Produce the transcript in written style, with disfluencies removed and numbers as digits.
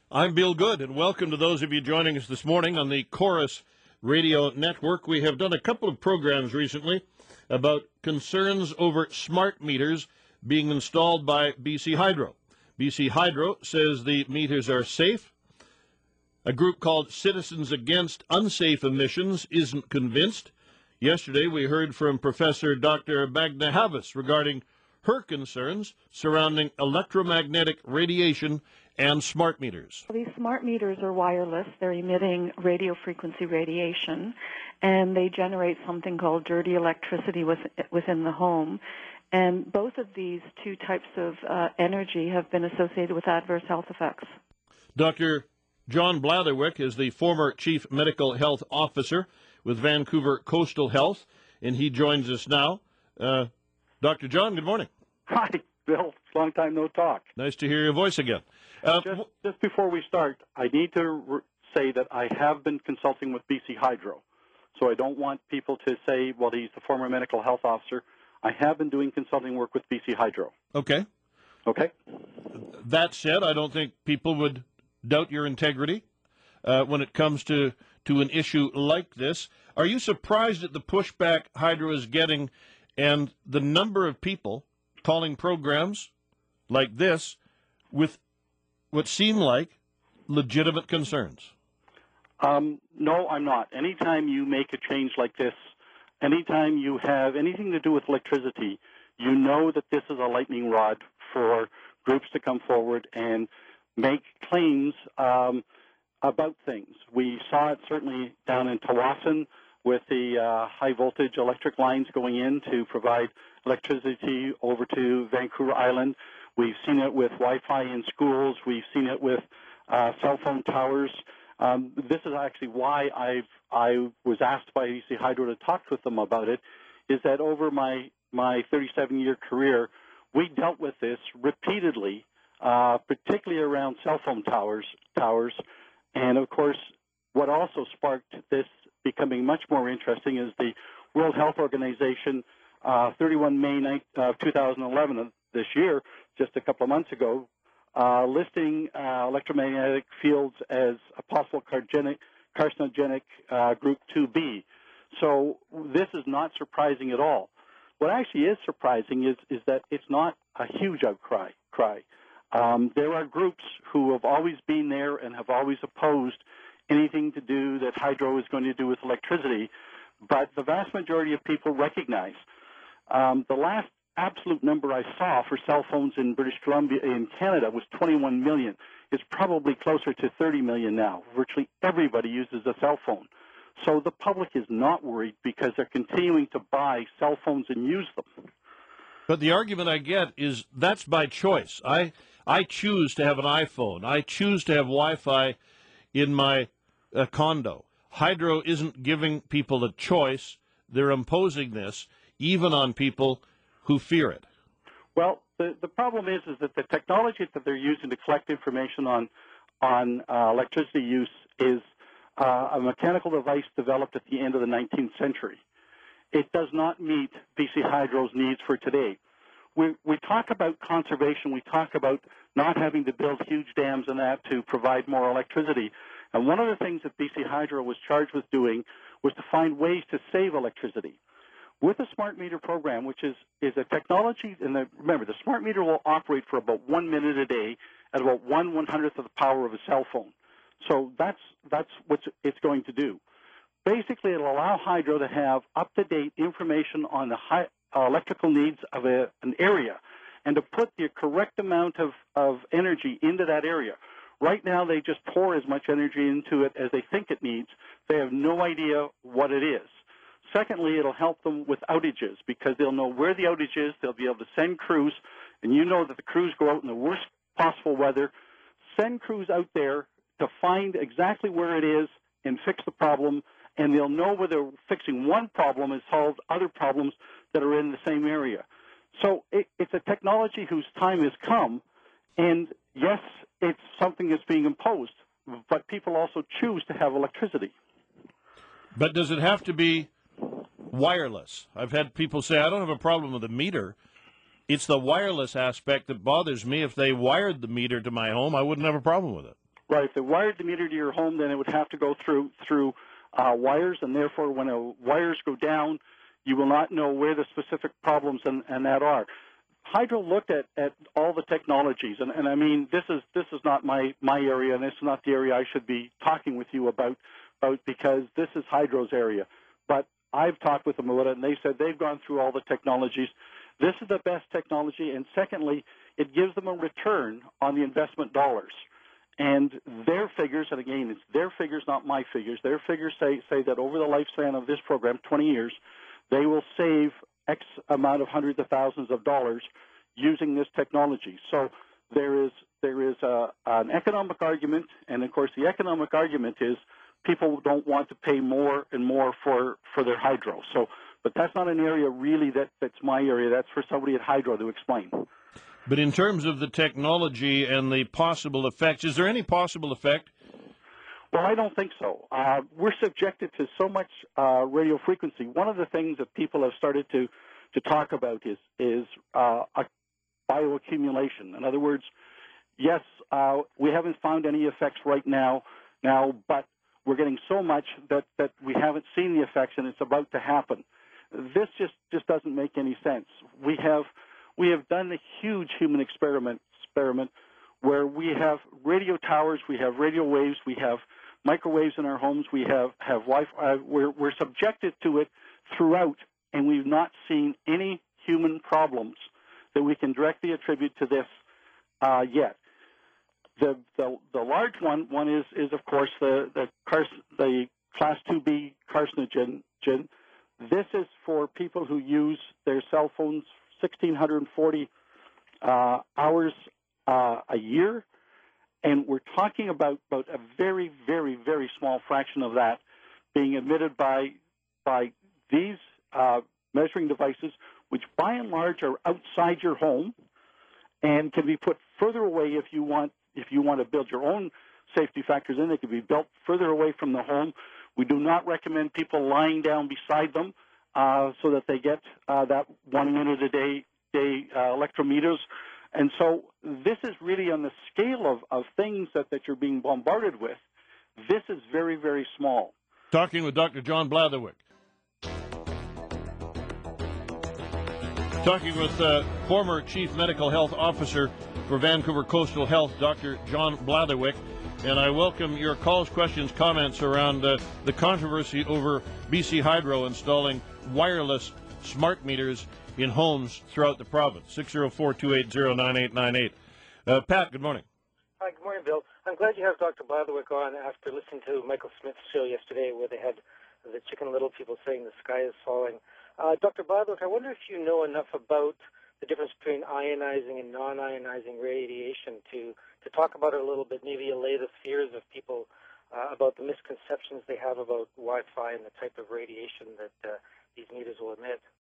I'm Bill Good, and welcome to those of you joining us this morning on the Chorus Radio Network. We have done a couple of programs recently about concerns over smart meters being installed by BC Hydro. BC Hydro says the meters are safe. A group called Citizens Against Unsafe Emissions isn't convinced. Yesterday we heard from Professor Dr. Magda Havas regarding her concerns surrounding electromagnetic radiation and smart meters. These smart meters are wireless. They're emitting radio frequency radiation, and they generate something called dirty electricity within the home. And both of these two types of energy have been associated with adverse health effects. Dr. John Blatherwick is the former Chief Medical Health Officer with Vancouver Coastal Health, and he joins us now. Dr. John, good morning. Hi, Bill. Long time no talk. Nice to hear your voice again. Just before we start, I need to say that I have been consulting with BC Hydro, so I don't want people to say, well, he's the former medical health officer. I have been doing consulting work with BC Hydro. Okay. Okay. That said, I don't think people would doubt your integrity when it comes to an issue like this. Are you surprised at the pushback Hydro is getting and the number of people calling programs like this with what seem like legitimate concerns? No, I'm not. Anytime you make a change like this, anytime you have anything to do with electricity, you know that this is a lightning rod for groups to come forward and make claims about things. We saw it certainly down in Tawasin with the high-voltage electric lines going in to provide electricity over to Vancouver Island. We've seen it with Wi-Fi in schools. We've seen it with cell phone towers. This is actually why I was asked by BC Hydro to talk with them about it, is that over my 37-year career, we dealt with this repeatedly, particularly around cell phone towers. And, of course, what also sparked this becoming much more interesting is the World Health Organization, 31 May 2011 of this year, just a couple of months ago, listing electromagnetic fields as a possible carcinogenic group 2B. So this is not surprising at all. What actually is surprising is that it's not a huge outcry. There are groups who have always been there and have always opposed anything to do that Hydro is going to do with electricity, but the vast majority of people recognize. The last absolute number I saw for cell phones in British Columbia in Canada was 21 million. It's probably closer to 30 million now. Virtually everybody uses a cell phone. So the public is not worried because they're continuing to buy cell phones and use them. But the argument I get is that's by choice. I choose to have an iPhone. I choose to have Wi-Fi in my condo. Hydro isn't giving people a choice. They're imposing this even on people who fear it. Well, the problem is that the technology that they're using to collect information on electricity use is a mechanical device developed at the end of the 19th century. It does not meet BC Hydro's needs for today. We talk about conservation. We talk about not having to build huge dams and that to provide more electricity. And one of the things that BC Hydro was charged with doing was to find ways to save electricity. With the smart meter program, which is a technology, and remember, the smart meter will operate for about 1 minute a day at about 1/100th of the power of a cell phone. So that's what it's going to do. Basically, it'll allow Hydro to have up-to-date information on the electrical needs of an area and to put the correct amount of energy into that area. Right now, they just pour as much energy into it as they think it needs. They have no idea what it is. Secondly, it'll help them with outages because they'll know where the outage is. They'll be able to send crews, and you know that the crews go out in the worst possible weather. Send crews out there to find exactly where it is and fix the problem, and they'll know whether fixing one problem has solved other problems that are in the same area. So it's a technology whose time has come, and yes, it's something that's being imposed, but people also choose to have electricity. But does it have to be wireless? I've had people say, I don't have a problem with the meter. It's the wireless aspect that bothers me. If they wired the meter to my home, I wouldn't have a problem with it. Right. If they wired the meter to your home, then it would have to go through wires, and therefore, when wires go down, you will not know where the specific problems and that are. Hydro looked at all the technologies, and I mean, this is not my area, and this is not the area I should be talking with you about because this is Hydro's area. But I've talked with them about it, and they said they've gone through all the technologies. This is the best technology, and secondly, it gives them a return on the investment dollars. And their figures, and again, it's their figures, not my figures. Their figures say that over the lifespan of this program, 20 years, they will save X amount of hundreds of thousands of dollars using this technology. So there is an economic argument, and of course, the economic argument is people don't want to pay more and more for their hydro. So, but that's not an area really that's my area. That's for somebody at Hydro to explain. But in terms of the technology and the possible effects, is there any possible effect? Well, I don't think so. We're subjected to so much radio frequency. One of the things that people have started to talk about is a bioaccumulation. In other words, yes, we haven't found any effects right now, but we're getting so much that we haven't seen the effects, and it's about to happen. This just doesn't make any sense. We have done a huge human experiment where we have radio towers, we have radio waves, we have microwaves in our homes, we have Wi-Fi. We're subjected to it throughout, and we've not seen any human problems that we can directly attribute to this yet. The large one is of course the class 2B carcinogen. This is for people who use their cell phones 1,640 hours a year, and we're talking about a very, very, very small fraction of that being emitted by these measuring devices, which by and large are outside your home and can be put further away if you want to build your own safety factors in. They can be built further away from the home. We do not recommend people lying down beside them so that they get that 1 minute a day electrometers. And so this is really on the scale of things that you're being bombarded with. This is very, very small. Talking with Dr. John Blatherwick. Talking with former Chief Medical Health Officer for Vancouver Coastal Health, Dr. John Blatherwick. And I welcome your calls, questions, comments around the controversy over BC Hydro installing wireless smart meters in homes throughout the province. 604-280-9898. Pat, good morning. Hi, good morning, Bill. I'm glad you have Dr. Blatherwick on after listening to Michael Smith's show yesterday where they had the Chicken Little people saying the sky is falling. Dr. Blatherwick, I wonder if you know enough about the difference between ionizing and non-ionizing radiation to talk about it a little bit, maybe allay the fears of people about the misconceptions they have about Wi-Fi and the type of radiation that these meters will emit.